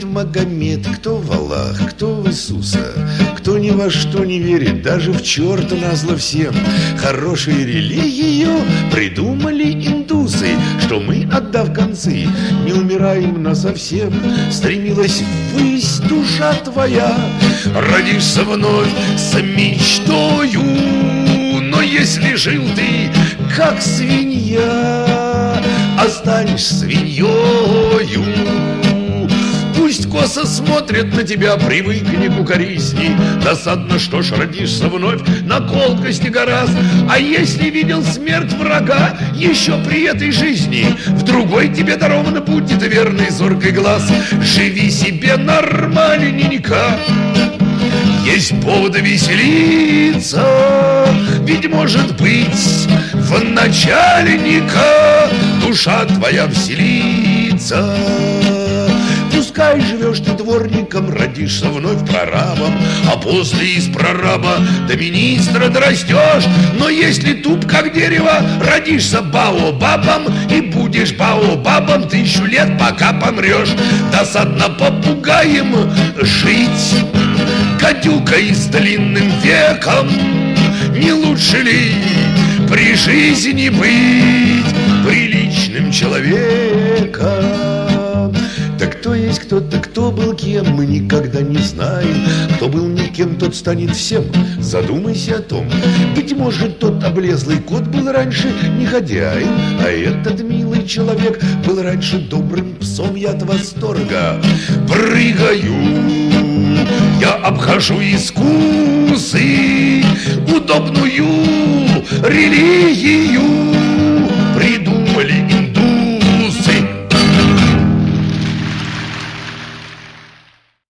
Магомед, кто в Аллах, кто в Иисуса, кто ни во что не верит, даже в черта назло всем. Хорошую религию придумали индусы, что мы, отдав концы, не умираем насовсем. Стремилась ввысь душа твоя, родишься вновь с мечтою. Но если жил ты, как свинья, останешься свиньёю. Пусть косо смотрят на тебя, привыкни к укоризни. Досадно, что ж родишься вновь на колкости гораст. А если видел смерть врага еще при этой жизни, в другой тебе даровано будет верный зоркий глаз. Живи себе нормальненько, есть повод веселиться, ведь может быть в начальника душа твоя вселится. Пускай живешь ты дворником, родишься вновь прорабом, а после из прораба до министра дорастешь. Но если туп как дерево, родишься баобабом и будешь баобабом 1000 лет, пока помрешь. Досадно попугаем жить, гадюкой с длинным веком. Не лучше ли при жизни быть приличным человеком? Так кто есть кто-то, кто был кем, мы никогда не знаем. Кто был никем, тот станет всем. Задумайся о том. Быть может, тот облезлый кот был раньше негодяем, а этот милый человек был раньше добрым псом. Я от восторга прыгаю, я обхожу искусы, удобную религию.